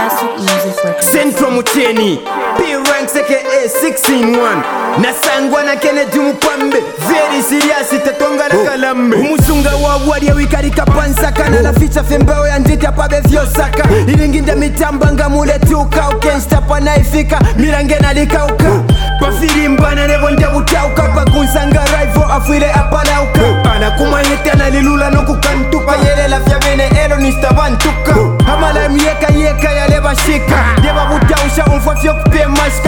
Classic Music Records. Central Mucheni P-Ranks aka 6-in-1 Nasangwa na Kennedy Mupambe Very serious itatonga na kalambe Umusunga wa wadi ya wikarika pansaka Na la ficha fembeo ya nditi apabe vyosaka Ilinginda mitambanga mule tuka Ukensta panaifika mirange na likauka Pafiri mbana nebo ndabutauka Pakunsanga raivo afuile apalauka Anakuma yetana lilula noku kantuka Yele la fyamene elo nistabantuka Hamala yeka yale bashika Deba butausha umfafyo kupe mashika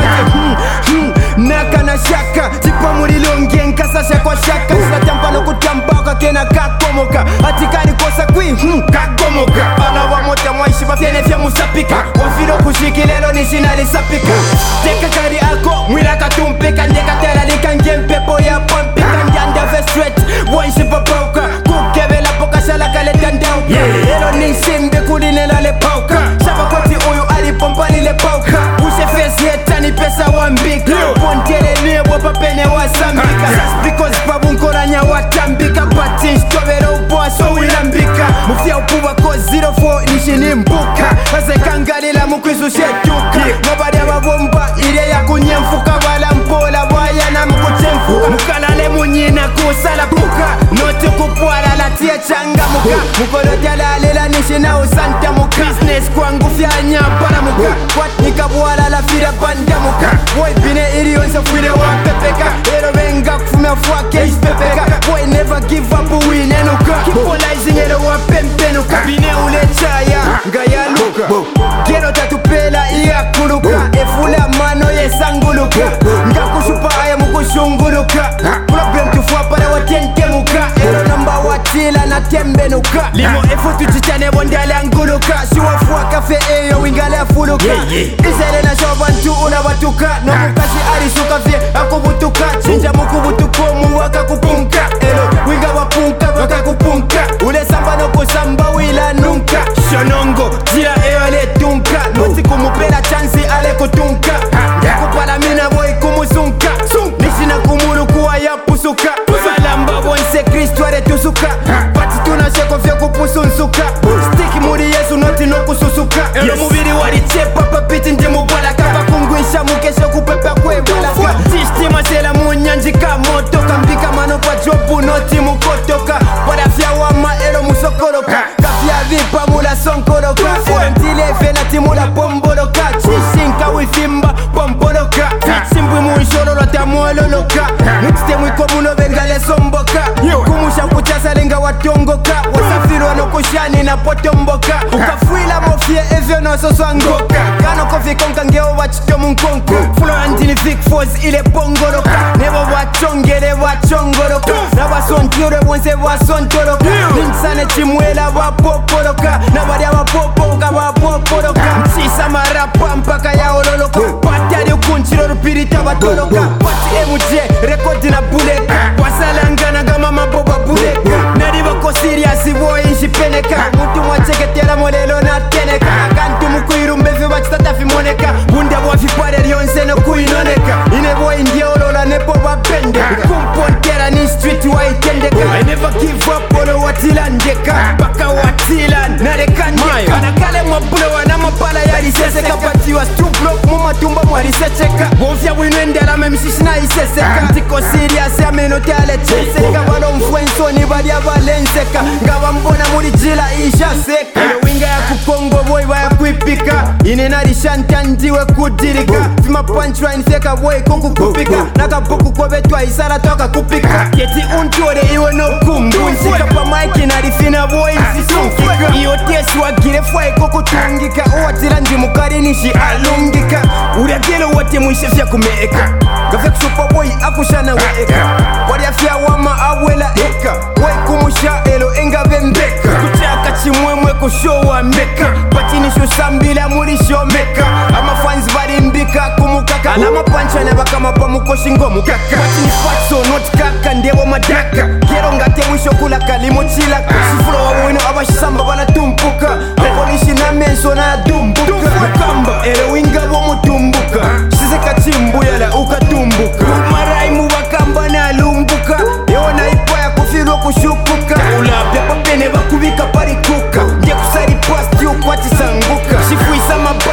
Naka na shaka Tipa mulilo ngenkasa shakwa shaka Sila tampa no kutambauka kena kakomoka Atikari kosa kui kakomoka Ana wa mota mwaishi bafyene fya musapika Wafiro kushikilelo nishinali sapika Teka kari ako mwila katumpika Nyeka tela lika ngempepo ya pompika Njandave straight wanshi papauka Kukebela poka shala kale tandauka Elo nisimbe kulinela le pauka Shaba koti uyu alipompa nile pauka Ushe face hetani pesa wambika Pontele niwe papene wasambika Just because babu nkoranya watambika Pati stobero upoa so wilambika Mufia upuwa ko 04 nishini mbuka Haze kangalila mukwizu shetuka Mabadi ya mabomba ile ya kunyemfuka Wala mpola waya na mkuchemfuka Mukalale munyina kusala puka Noti kupwala latia changa muka Mukolotia lalela nishina usanta muka Business kwangu fyanya para muka Kwat nikabuala la fira panda muka Boy bine iri onse fwile wampepeka Ero venga kufumia fuake ispepeka Boy never give up uwinenuka Kipolizing ero wapempenuka Bine ule chaya ngaya luka Gero tatupela iya kuluka Efula mano yesanguluka Ngakushupa aya mukushunguluka Problem tufua para watente muka Ero namba watila na tembenuka Limo efu tuchichane bondale anguluka Shiwafua kafe eyo wingale afuluka Isele na shobantu unabatuka No mukashi arisuka fye akubutuka Chinja mukubutukomu wakakupunka Elo winga wapunka wakakupunka Ule samba no kusamba wila nunka Shonongo jira eyo le tunka Noti kumupela chansi ale kutunka Yakupala mina boy kumusunka Nishina kumuru kuwa ya pusuka Balamba bonse Kristo ale tusuka Pati tunasheko fye kupusunsuka Stiki muri Yesu noti no kususuka Elo mubiri wari chepa papiti ndimu bala Kapa kunguisha mukesho kupepa kwe bala Tishti masela munyanjika motoka Mbika manopa jobu noti mukotoka Wadafia wama elo musokoroka Kafia vipa mula sonkoroka Elo ntile fenati mula pomboloka Chishinka wifimba pomboloka Chimbwi munshororo tamuololoka Mutite mwiko muno bengale somboka Kumusha kuchasa lenga watongoka Wasafirwa no kushani na potomboka Ukafuila mofie evyo no soswangoka Kano kofi konka ngeo wachito munkonko Fulo andini Vic Force ile pongoroka Nebo wachongele wachongoroka Na wasontire wonse wasontoroka Ninsane chimwela wapoporoka Na wadia wapopoka wapoporoka Mchisa marapa mpaka ya ololoka Patari ukunchiro rupirita watoroka Pati MJ rekodi na buleka Wasalangana gama maboba buleka Nariba ko serious boy nshipeleka Mutu mwacheketera molelo na teneka Kantu mukuiru mbevi wachitata fimoneka Bunda wafipare rionse no kuinoneka Ine boy ndia olola nepo wapende Kumpontera ni street waitendeka I never give up olo watila ndeka Baka watila nareka ndeka Nakale mwabulo wana mapala ya riseseka Pati wa stu block muma tumba mwarisecheka Wofya winu endela memshishina iseseka Tiko serious ya menote ale cheseka Walo mfwenso ni badia valenseka Ngaba mbona muri jila isha seka Winga ya kupongo boy waya kuipika Inena rishanta ndiwe kudirika Fima punchline feka boy kukupika Naka boku kwa betwa isara toka kupika Keti untore iwe no kumbu Nsika pa maiki na rifina boy nsisunkika Iyo tesu wa gire fwae kukutungika Uwatila njimukari nishi alungika Uriagelo wate mwishe fya kumeeka Gafe kushupa boy akushana weeka Waria fya wama awela eka Wai kumusha elo enga vembeka Kuchaka chimwemwe kushowa meka Patini shusambila muri shomeka Ama fans barimbika kumukaka Alama pancha na baka mapamuko shingo mukaka Patini fatso not kaka ndewo madaka Kero ngate mwisho kula kalimo chilaka Sifuro wa wino abashisamba wana tumpuka Apolishi na menso na dumbuka Kamba elo winga wa mutumbuka Shiseka chimbu yala ukatumbuka Maraimu wakamba na lumbuka Yona ipa ya kufiro kushukuka Ulapya papene bakubika parikuka Ndia kusari past yu kwa chisanguka Shifuisa mabaya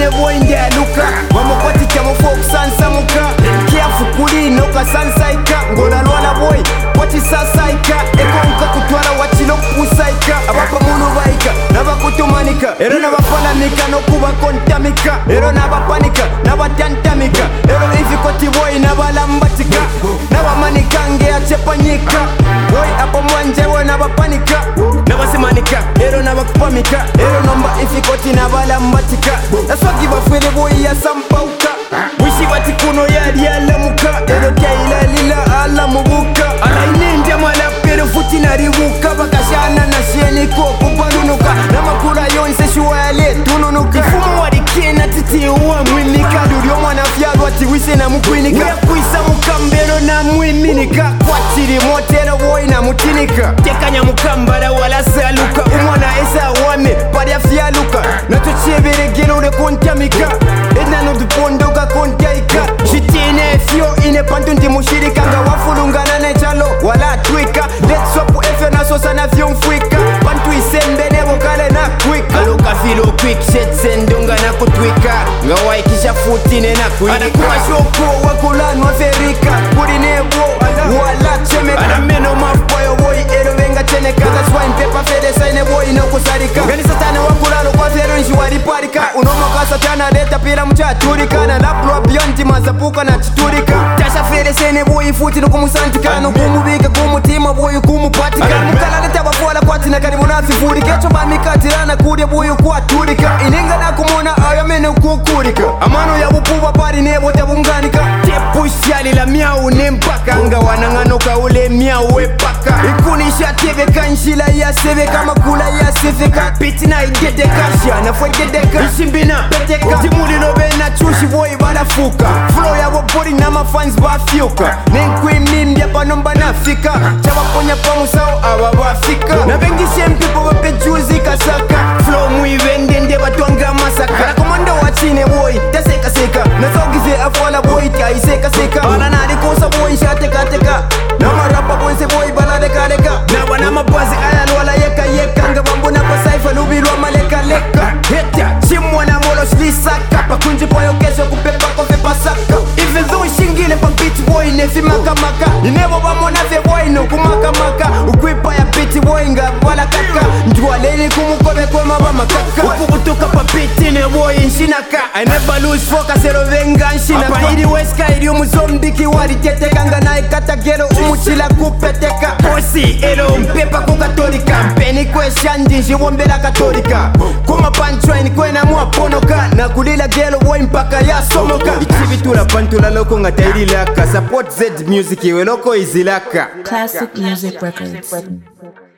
fele boy ndyaluka Wamukwati chamufu okusansamuka Kiafu kulino kasansaika Ngola lwala boy wati sasaika Ekonka kutwala wachilo kusaika Abapa munu baika Nabakutumanika Ero nabapalamika nokuba kontamika Ero nabapanika nabatantamika Ero ifikoti boy nabalambatika Nabamanika nge achepanyika Boy apa mwanje we nabapanika Nabasimanika Ero nabakupamika Ero nomba ifikoti nabalambatika Naswagi bafwele boy ya sampauka Wishi bati kuno yadi alamuka Ero kaila lila alamubuka Alainindi amala pero futi naribuka Bakashana na sheni koko panunuka Namakula yonse shuwale tununuka Ifumu warikena titi uwa mwimika Durio mwana fialu ati wise na mkwinika Uya kuisa mukambero na mwiminika Kwatiri motero boy na mutinika Tekanya mukambara wala saluka Umwana esa wame paria fialuka Natuchebere gero ure kontamika Edna no dupondoka kontaika Shitine fio ine pantundi mushirika Nga wafulungana na chalo wala twika Let's up efe na sosa na fio mfwika Pantu isembe nebo kale na kwika Aloka filo quick shit sendunga na kutwika Nga waikisha futine na kwika Anakuwa shoko wakulanu waferika Kuri nebo wala chemeka Anameno mafuyo boy ero venga cheneka That's why mpepa fede saine boy no kusarika Gani satane wakulano kwa zero nshi wariparika Unomoka satana leta pira mchaturika Na laplo beyond mazapuka na chiturika Tasha fede saine boy futi no kumusantika No kumubika kumutima boy kumupatika Mukala leta wafuala kwati na karibu na sifuri Kecho bamikatirana kudia boy kwa turika Ininga na kumona ayamene kukurika Amano ya upuwa pari nebo tabunganika Tepushali la miau nempaka Nga wananganoka ule miau wepaka Ikunisha teve kanshila ya seve kama kula ya sefeka Pitina idedeka Shana fwededeka Ishimbina peteka Timuli nobe na chushi boy balafuka Flow ya wapori na mafans bafyuka Nenkwe mimbi hapa nomba nafika Chawaponya pamusao awa bafika Na bengishe mpipo wape juzi kasaka Flow muivende nde watuanga masaka Na komando wachine boy taseka seka Na zogize afwala boy tia iseka seka Bala na likosa boy shateka teka Na marapa boy se boy bala deka deka Na wana mabazi ayalo wala yeka yeka Nga bambu na kwa saifa lubilwa maleka leka Heta chimwa na molo shlisaka Pakunji boyo kesho kupepa kofe pasaka Even though shingile pa beat boy nefi maka maka Inebo bamona fe boy no kumaka maka Ukwipa ya beat boy nga wala kaka Njua leni kumukobe kwa maba makaka Ukubutuka pa beat ine boy nshinaka I never lose focus ero venga nshinaka Apa iri weska iri umuzombiki wari teteka Nga na ikata gero umuchila kupeteka Posi ero mpepa kukatolika Mpeni kwe shandi njiwombela katolika Kuma punchline kwe na muaponoka Na kulila gelo boy mpaka ya somoka Ichibitula pantula loko nga tairi laka Support Z music iwe loko izilaka Classic Music Records.